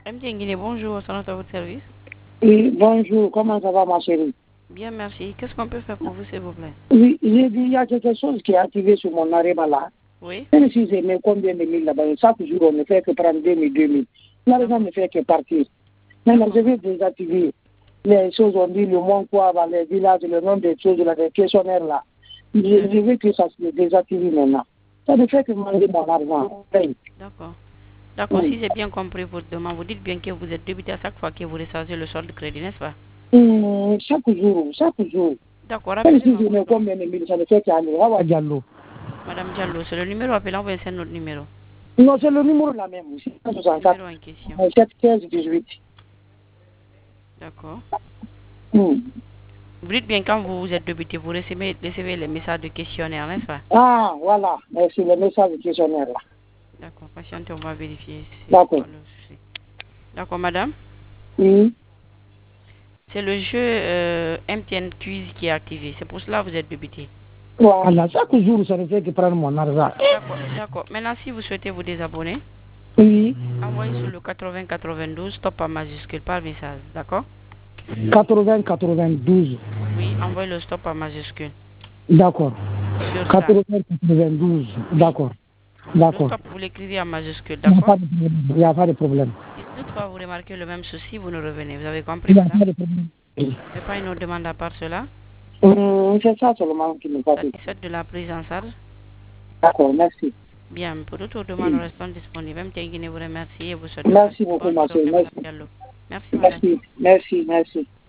MTN Guinée, bonjour, ça à votre service. Oui, bonjour, comment ça va ma chérie? Bien, merci. Qu'est-ce qu'on peut faire pour vous, s'il vous plaît? Oui, j'ai dit, il y a quelque chose qui est activé sur mon arrêt là. Oui. Même si j'ai mis combien de mille là-bas, chaque jour on ne fait que prendre 2000. L'argent ne fait que partir. Maintenant, je vais désactiver les choses, on dit le monde quoi, dans les villages, le nom des choses, là, des questionnaires là. Je veux que ça se désactive maintenant. Ça ne fait que manger mon argent. D'accord. D'accord, si j'ai bien compris votre demande, vous dites bien que vous êtes débité à chaque fois que vous rechargez le solde de crédit, n'est-ce pas? Chaque jour, chaque jour. D'accord, Même si rappelez-moi je mets votre nom. combien de mille, ça ne fait qu'aller. Awa Diallo. Madame Diallo, c'est le numéro appelant ou bien c'est notre numéro? Non, c'est le numéro là même, Le 664 numéro en question. 7 15 18. D'accord. Hmm. Vous dites bien quand vous êtes débité, vous recevez les messages de questionnaire, n'est-ce pas? Ah, voilà, merci, le message du questionnaire là. D'accord, patientez, on va vérifier. D'accord. D'accord, madame. Oui. C'est le jeu MTN Quiz qui est activé. C'est pour cela que vous êtes débité. Voilà, chaque jour, ça ne fait que prendre mon argent. D'accord. Maintenant, si vous souhaitez vous désabonner, Oui. envoyez sur le 80 92 stop en majuscule par message. D'accord? 80 92. Oui, envoyez le stop en majuscule. D'accord. Sur ça. 80 92. D'accord. Le D'accord. stop, vous l'écrivez en majuscule. Il n'y a D'accord? pas de problème. Si toutefois vous remarquez le même souci, vous nous revenez. Vous avez compris, Il n'y a madame? pas de problème. Mais pas une autre demande à part cela? C'est ça seulement qui me fatigue. Satisfaite de la prise en charge? D'accord, merci. Bien, pour d'autres demandes, nous restons disponibles. Même Guinée vous remercie et vous souhaite Merci beaucoup, ma bonne chérie. journée, Merci. madame Diallo. Merci, madame. Merci. Merci. Merci.